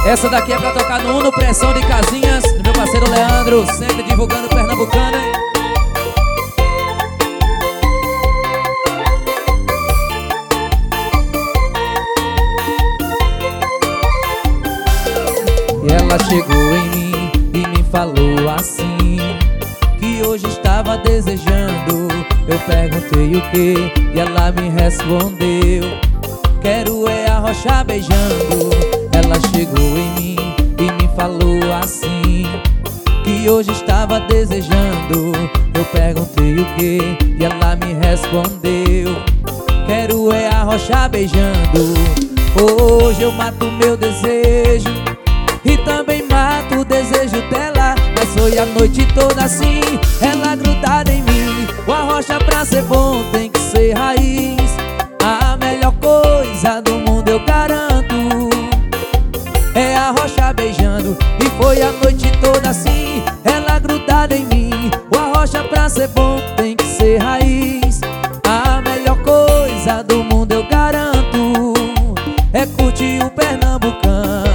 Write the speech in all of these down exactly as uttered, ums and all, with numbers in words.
Essa daqui é pra tocar no Uno Pressão de Casinhas, do meu parceiro Leandro, sempre divulgando Pernambucana, hein? E ela chegou em mim e me falou assim, que hoje estava desejando. Eu perguntei o que e ela me respondeu: quero é a rocha beijando. Ela chegou em mim e me falou assim, que hoje estava desejando. Eu perguntei o que e ela me respondeu: quero é a rocha beijando. Hoje eu mato meu desejo e também mato o desejo dela, mas foi a noite toda assim, ela grudada em mim. O arrocha pra ser bom tem que ser raiz, a melhor coisa do mundo eu garanto. É a rocha beijando e foi a noite toda assim, ela grudada em mim. O arrocha pra ser bom tem que ser raiz, a melhor coisa do mundo eu garanto. É curtir o Pernambucano.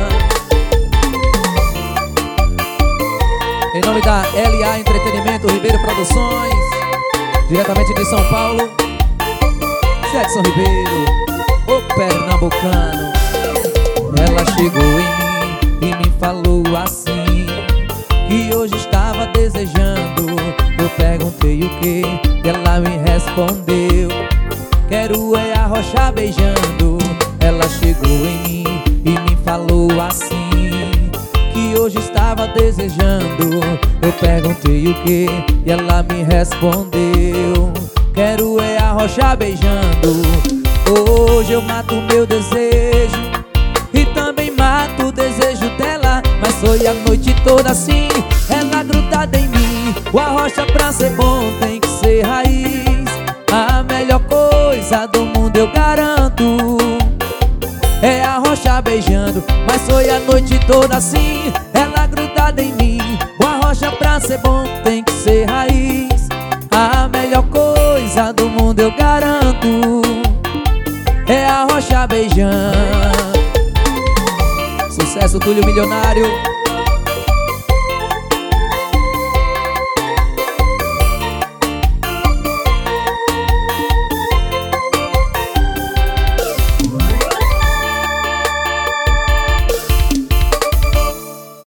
Em nome da L A Entretenimento, Ribeiro Produções, diretamente de São Paulo, Edson Ribeiro, o Pernambucano. Ela chegou em mim e me falou assim, que hoje estava desejando. Eu perguntei o que e ela me respondeu: quero é a rocha beijando. Ela chegou em mim e me falou assim, que hoje estava desejando. Eu perguntei o que e ela me respondeu: quero é a rocha beijando. Hoje eu mato meu desejo e também mato o desejo dela, mas foi a noite toda assim, ela grudada em mim. O arrocha pra ser bom tem que ser raiz, a melhor coisa do mundo eu garanto. É a rocha beijando, mas foi a noite toda assim, ela grudada em mim. O arrocha pra ser bom tem que ser raiz, a melhor coisa do mundo eu garanto. É a rocha beijando. Sucesso Túlio Milionário.